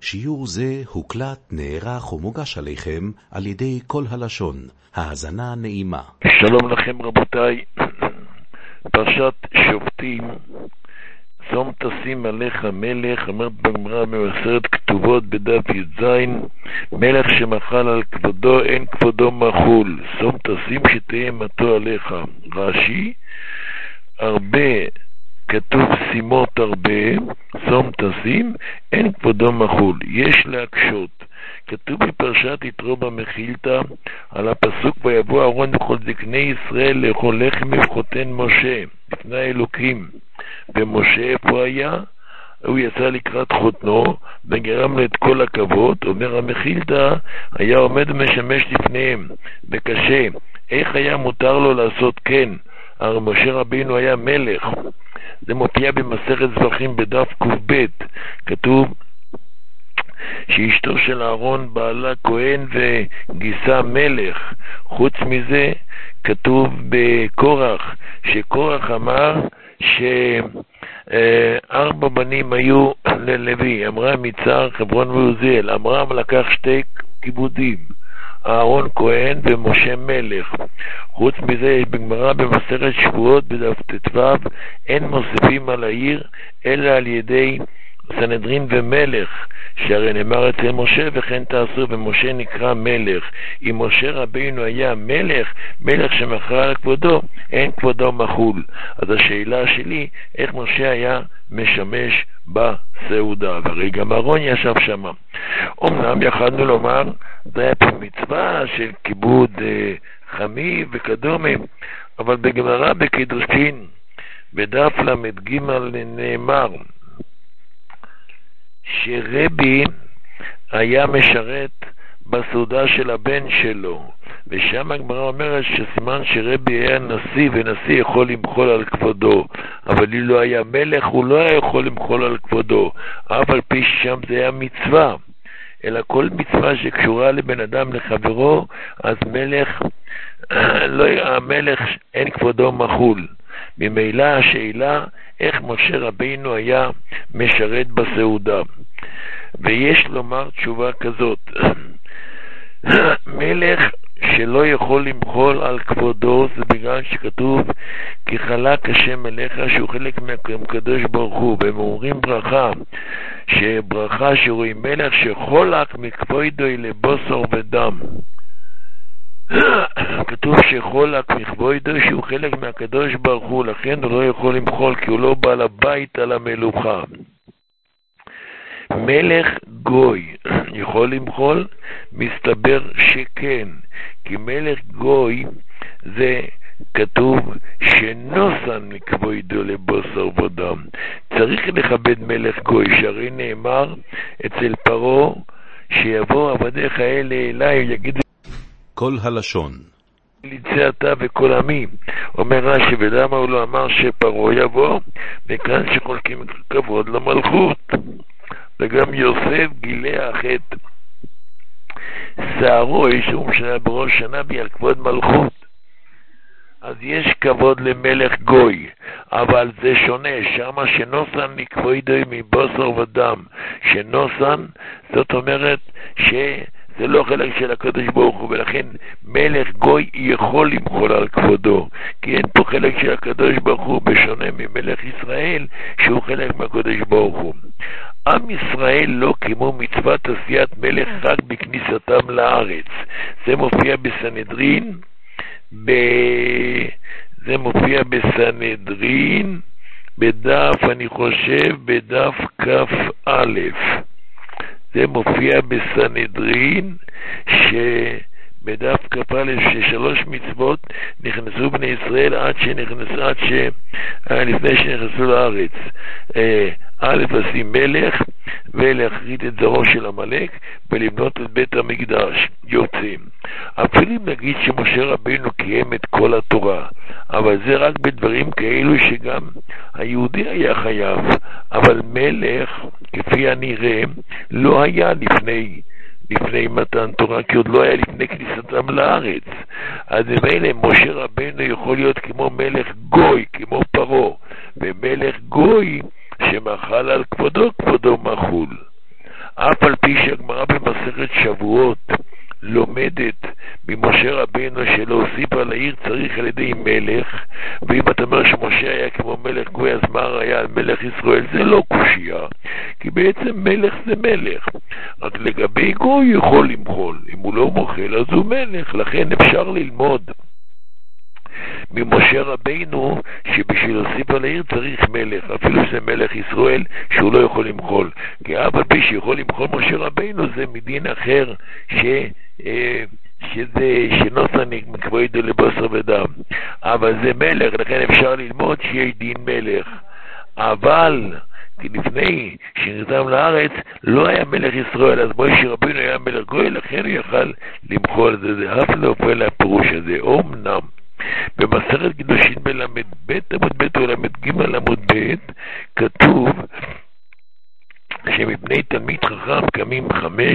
שיעור זה הוקלט, נערך ומוגש עליכם על ידי כל הלשון. האזנה נעימה. שלום לכם רבותיי. פרשת שופטים, שום תשים עליך מלך, אמרת בגמרא במסכת כתובות בדף י"ז, מלך שמחל על כבודו אין כבודו מחול, שום תשים שתהיה מתו עליך. רש"י, הרבה כתוב שימות הרבה, שום תשים, אין כבודו מחול, יש להקשות. כתוב בפרשת יתרו במחילתא על הפסוק ויבוא אהרון וכל זקני ישראל לאכול לחם ובחותן משה לפני האלוקים. ומשה איפה היה? הוא יצא לקראת חותנו וגרם לו את כל הכבוד. אומר המחילתא, היה עומד ומשמש לפניהם וקשה. איך היה מותר לו לעשות כן? הרי משה רבינו היה מלך. זה מופיע במסכת זבחים בדף ק"ב. כתוב שאשתו של אהרון בעלה כהן וגיסה מלך. חוץ מזה כתוב בקורח, שקורח אמר שארבע בנים היו ללוי, אמרם יצהר, חברון ועוזיאל. אמרם לקח שתי כיבודים, אהרון כהן ומשה מלך. חוץ מזה יש בגמרא במסכת שבועות בדף ט"ו, אין מוסיפים על העיר אלא על ידי סנהדרין ומלך, שהרי נאמר אצל משה וכן תעשו, ומשה נקרא מלך. אם משה רבינו היה מלך, מלך שמחל על כבודו, אין כבודו מחול. אז השאלה שלי, איך משה היה משמש בסעודה? והרי גם אהרון ישב שם. אמנם יכלנו לומר, זה היה פה מצווה של כיבוד חמי וכדומה, אבל בגמרא בקידושין בדף ל"ג נאמר שרבי היה משרת בסעודה של הבן שלו, ושם הגמרא אומרת שסימן שרבי היה נשיא, ונשיא יכול למחול על כבודו, אבל אם לא היה מלך הוא לא היה יכול למחול על כבודו, אף על פי ששם זה היה מצווה. אלא כל מצווה שקשורה לבן אדם לחברו, אז המלך אין כבודו מחול. ממילא השאלה איך משה רבינו היה משרת בסעודה. ויש לומר תשובה כזאת, מלך שלא יכול למחול על כבודו זה בגלל שכתוב כי חלק השם אליך, שהוא חלק מהקדוש ברוך הוא. והם אומרים ברכה שרואים מלך שחולק מכבודו לבשר ודם. כתוב שחולק מכבודו שהוא חלק מהקדוש ברוך הוא, לכן הוא לא יכול למחול כי הוא לא בעל הבית על המלוכה. מלך גוי יכול למחול? מסתבר שכן, כי מלך גוי זה כתוב שנוסן מכבודו לבשר ודם. צריך לכבד מלך גוי, שהרי נאמר אצל פרעה שיבוא עבדיך אלה אליי ויגידו כל הלשון ליצא אתה וכל עמי. אומר רש"י, ולמה הוא לא אמר שפרעה יבוא? מכאן שחולקים כבוד למלכות. וגם יוסף גילה החטא, שערו אישום שהיה בראש שנה על כבוד מלכות. אז יש כבוד למלך גוי, אבל זה שונה. שמה שנוסן מכבודו מבשר ודם, שנוסן זאת אומרת זה לא חלק של הקדוש ברוך הוא, ולכן מלך גוי יכול למחול על כבודו, כי אין פה חלק של הקדוש ברוך הוא, בשונה ממלך ישראל שהוא חלק מהקדוש ברוך הוא. עם ישראל לא קיימו מצוות עשיית מלך רק בכניסתם לארץ. זה מופיע בסנהדרין, בדף, אני חושב בדף כ"א. זה מופיע בסנהדרין שבדף כ"א ששלוש מצוות נכנסו בני ישראל לפני שנכנסו לארץ. א', לשים מלך ולהכרית את זרעו של עמלק ולבנות את בית המקדש. יוצאים. אפילו אם נגיד שמשה רבינו קיים את כל התורה, אבל זה רק בדברים כאלו שגם היהודי היה חייב, אבל מלך כפי הנראה לא היה לפני מתן תורה, כי עוד לא היה לפני כניסתם לארץ. אז ממילא משה רבינו יכול להיות כמו מלך גוי, כמו פרעה, ומלך גוי שמחל על כבודו, כבודו מחול. אף על פי שהגמרא במסכת שבועות לומדת ממשה רבינו שלהוסיף על העיר צריך על ידי מלך, ואם אתה אומר שמשה היה כמו מלך גוי, אז מה היה על מלך ישראל? זה לא קושיה, כי בעצם מלך זה מלך, רק לגבי גוי יכול למחול, אם הוא לא מוחל אז הוא מלך. לכן אפשר ללמוד ממשה רבינו שבשביל להוסיף על העיר צריך מלך, אפילו שזה מלך ישראל שהוא לא יכול למחול, כי אף על פי שיכול למחול משה רבינו זה מדין אחר שזה שנוסניק מקבוידו לבשר ודם, אבל זה מלך, לכן אפשר ללמוד שיש דין מלך. אבל כי לפני שנרתם לארץ לא היה מלך ישראל, אז משה רבינו היה מלך גוי, לכן הוא יכל למחול. זה אף לא אופן הפירוש הזה. אומנם במסכת קידושין בלמד ב' עמוד ב' ולמד ג' עמוד ב' כתוב שמפני תלמיד חכם קמים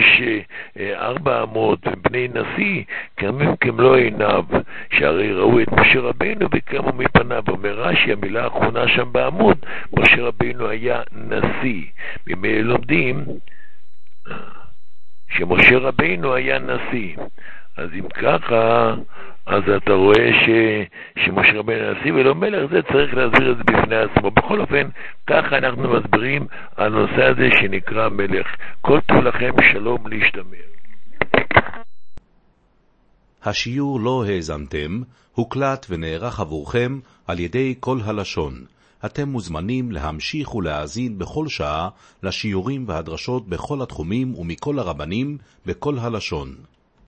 400 ומפני נשיא קמים כמלוא עיניו, שהרי ראו את משה רבינו וקמו מפניו. אומר רש"י, המילה האחרונה שם בעמוד, משה רבינו היה נשיא. ממילא לומדים שמשה רבינו היה נשיא. אז אם ככה, אז אתה רואה שמשה רבינו נשיא ולא מלך, זה צריך להסביר את זה בפני עצמו. בכל אופן, ככה אנחנו מסבירים על הנושא הזה שנקרא מלך. כל טוב לכם, שלום, להשתמר. השיעור לא האזנתם, הוקלט ונערך עבורכם על ידי כל הלשון. אתם מוזמנים להמשיך ולהאזין בכל שעה לשיעורים והדרשות בכל התחומים ומכל הרבנים בכל הלשון.